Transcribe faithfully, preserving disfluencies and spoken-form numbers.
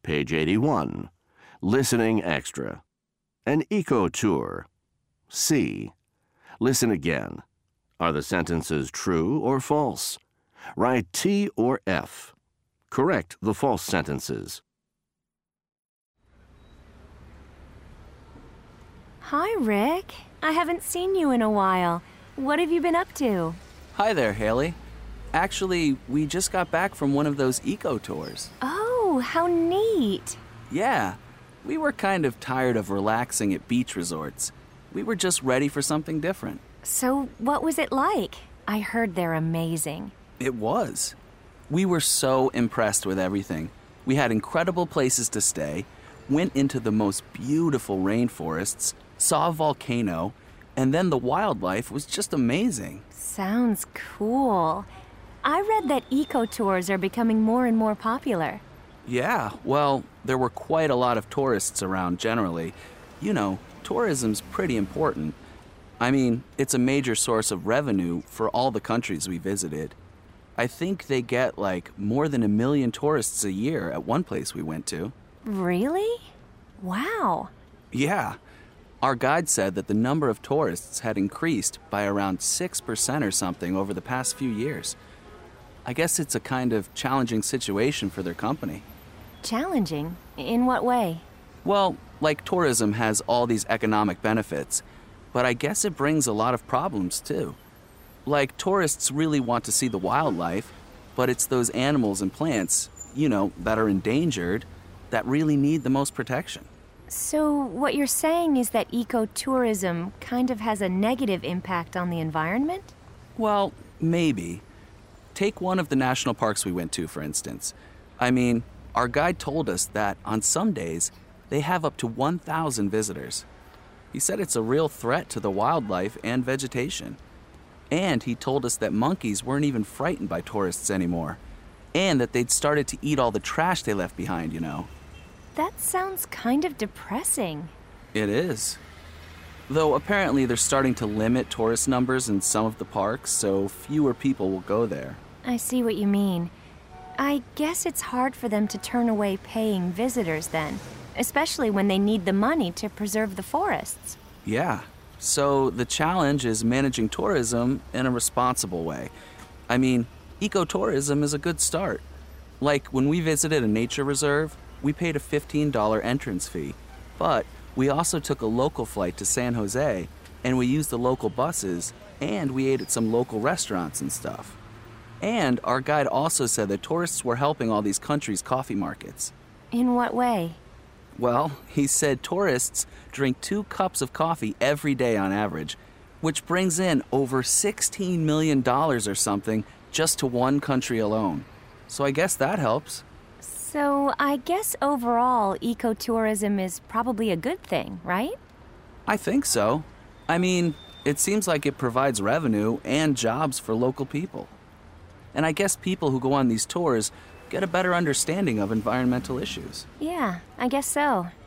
Page eighty-one. Listening extra. An eco-tour. C. Listen again. Are the sentences true or false? Write T or F. Correct the false sentences. Hi, Rick. I haven't seen you in a while. What have you been up to? Hi there, Haley. Actually, we just got back from one of those eco tours. Oh, how neat. Yeah, we were kind of tired of relaxing at beach resorts. We were just ready for something different. So, what was it like? I heard they're amazing. It was. We were so impressed with everything. We had incredible places to stay, went into the most beautiful rainforests, saw a volcano, and then the wildlife was just amazing. Sounds cool. I read that eco-tours are becoming more and more popular. Yeah, well, there were quite a lot of tourists around generally. You know, tourism's pretty important. I mean, it's a major source of revenue for all the countries we visited. I think they get like more than a million tourists a year at one place we went to. Really? Wow. Yeah. Our guide said that the number of tourists had increased by around six percent or something over the past few years. I guess it's a kind of challenging situation for their company. Challenging? In what way? Well, like tourism has all these economic benefits, but I guess it brings a lot of problems too. Like tourists really want to see the wildlife, but it's those animals and plants, you know, that are endangered that really need the most protection. So what you're saying is that ecotourism kind of has a negative impact on the environment? Well, maybe. Take one of the national parks we went to, for instance. I mean, our guide told us that on some days, they have up to one thousand visitors. He said it's a real threat to the wildlife and vegetation. And he told us that monkeys weren't even frightened by tourists anymore, and that they'd started to eat all the trash they left behind, you know. That sounds kind of depressing. It is. Though apparently they're starting to limit tourist numbers in some of the parks, so fewer people will go there. I see what you mean. I guess it's hard for them to turn away paying visitors then, especially when they need the money to preserve the forests. Yeah. So the challenge is managing tourism in a responsible way. I mean, ecotourism is a good start. Like when we visited a nature reserve, we paid a fifteen dollars entrance fee, but we also took a local flight to San Jose, and we used the local buses, and we ate at some local restaurants and stuff. And our guide also said that tourists were helping all these countries' coffee markets. In what way? Well, he said tourists drink two cups of coffee every day on average, which brings in over sixteen million dollars or something just to one country alone. So I guess that helps. So I guess overall, ecotourism is probably a good thing, right? I think so. I mean, it seems like it provides revenue and jobs for local people. And I guess people who go on these tours get a better understanding of environmental issues. Yeah, I guess so.